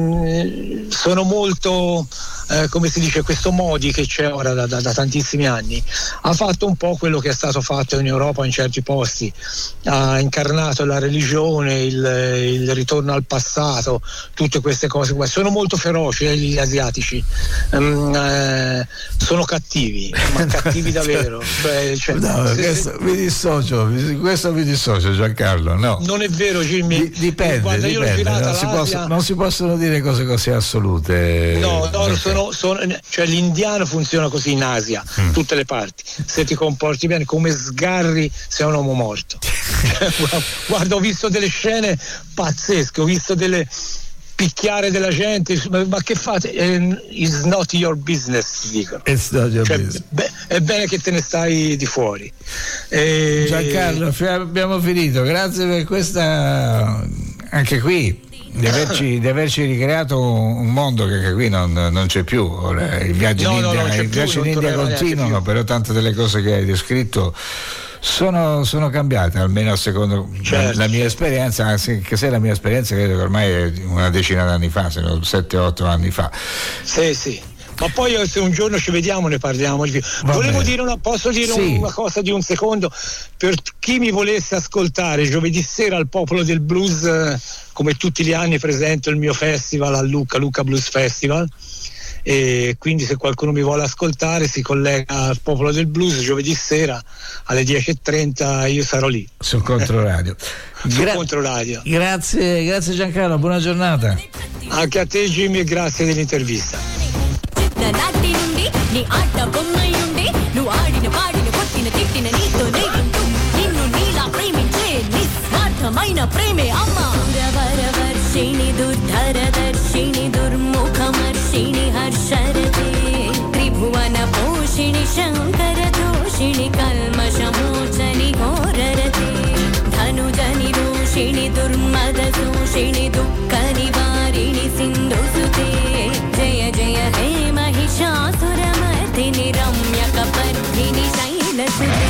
[SPEAKER 9] sono molto eh, come si dice, questo Modi che c'è ora da, da, da tantissimi anni ha fatto un po' quello che è stato fatto in Europa in certi posti, ha incarnato la religione, il, il ritorno al passato, tutte queste cose qua. Sono molto feroci eh, gli asiatici, um, eh, sono cattivi, ma cattivi davvero, cioè, cioè,
[SPEAKER 2] no,
[SPEAKER 9] se,
[SPEAKER 2] questo,
[SPEAKER 9] se...
[SPEAKER 2] mi dissocio questo mi dissocio Giancarlo, no,
[SPEAKER 9] non è vero Jimmy,
[SPEAKER 2] D- dipende, Guarda, dipende. Non, si posso, non si possono dire cose così assolute.
[SPEAKER 9] No, no, okay. sono, sono, cioè l'indiano funziona così in Asia, mm. tutte le parti. Se ti comporti bene, come sgarri, sei un uomo morto. Guarda, ho visto delle scene pazzesche, ho visto delle picchiare della gente, ma, ma che fate? It's not your business, dicono.
[SPEAKER 2] It's not your
[SPEAKER 9] cioè,
[SPEAKER 2] business.
[SPEAKER 9] Beh, è bene che te ne stai di fuori. E...
[SPEAKER 2] Giancarlo, abbiamo finito. Grazie per questa, anche qui, di averci, di averci ricreato un mondo che, che qui non, non c'è più. Ora, i viaggi
[SPEAKER 9] no,
[SPEAKER 2] in India,
[SPEAKER 9] no,
[SPEAKER 2] i viaggi in India continuano, però tante delle cose che hai descritto sono, sono cambiate, almeno secondo certo. la, la mia esperienza, anche se la mia esperienza credo che ormai è una decina d'anni fa, se non sette otto anni fa.
[SPEAKER 9] Sì, sì. Ma poi se un giorno ci vediamo ne parliamo di più. Volevo dire una, posso dire sì. una cosa di un secondo per chi mi volesse ascoltare? Giovedì sera al Popolo del Blues, come tutti gli anni, presento il mio festival a Lucca, Lucca Blues Festival, e quindi se qualcuno mi vuole ascoltare si collega al Popolo del Blues giovedì sera alle dieci e trenta, io sarò lì
[SPEAKER 2] sul Controradio.
[SPEAKER 9] sul Gra- Controradio.
[SPEAKER 2] Grazie, grazie Giancarlo, buona giornata.
[SPEAKER 9] Anche a te Jimmy e grazie dell'intervista.
[SPEAKER 8] నాటి నుండి నీ ఆట బొమ్మై నుండి నువ్వు ఆడిన పాడిన కొట్టిన తిట్టిన నీతో నేగుంటూ నిన్ను నీలా ప్రేమించే నిస్వార్థమైన ప్రేమే అమ్మా వర్షిణి దుర్ధరదర్శిణి దుర్ముఖమర్షిణి హర్షరతే త్రిభువన పోషిణి శంకర దోషిణి కల్మషమోచని ఘోరరతే ధనుజని రోషిణి दुर्मद शोषिणि दुःख निवारिणि सिन्धु सुते जय जय हे महिषासुरमर्दिनि रम्यकपर्दिनि शैलसुते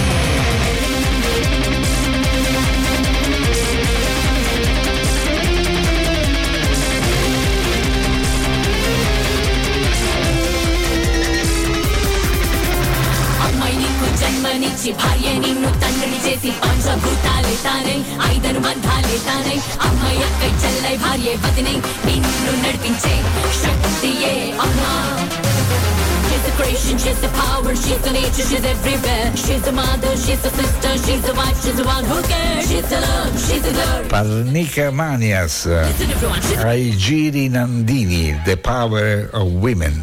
[SPEAKER 8] జన్మనిచ్చి భార్య నిన్ను తండ్రిని చేసి పంచభూతాలే తానై ఐదరు బంధాలే తానై అమ్మాయి అక్కై చెల్లై భార్య వదినై నిన్ను నడిపించే శక్తియే అమ్మా. She's the creation, she's the power, she's the nature, she's everywhere. She's the mother, she's the sister, she's the wife, she's the one who cares. She's the love, she's the girl.
[SPEAKER 2] Parnica Manias, ai giri Nandini, the power of women.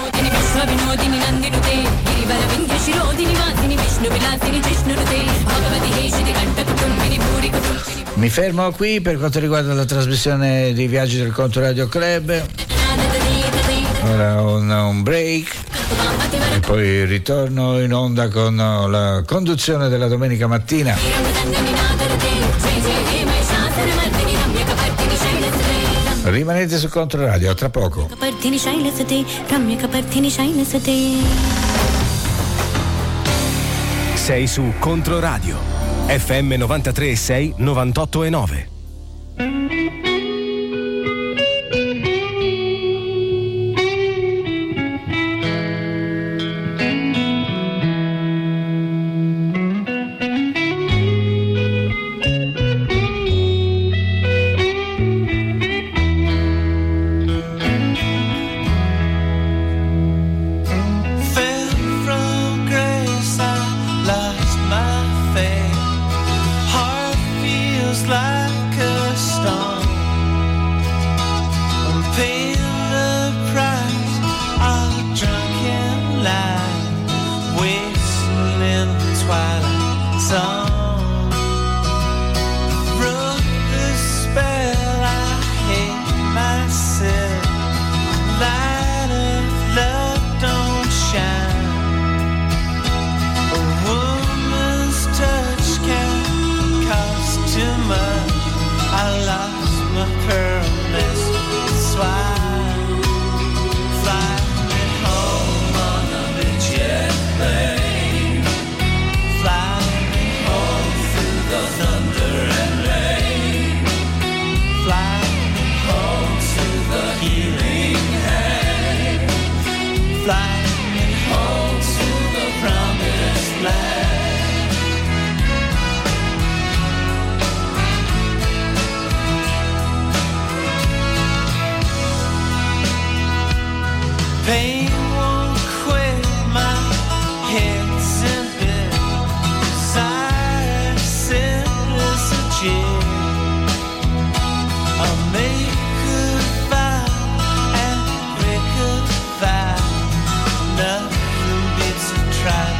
[SPEAKER 2] Mi fermo qui per quanto riguarda la trasmissione di Viaggi del Controradio Club. Ora un, un break e poi ritorno in onda con la conduzione della domenica mattina. Rimanete su Controradio, a tra poco.
[SPEAKER 6] Sei su Controradio F M novantatré e sei, novantotto e nove.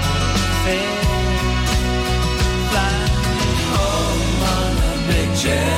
[SPEAKER 10] Jet.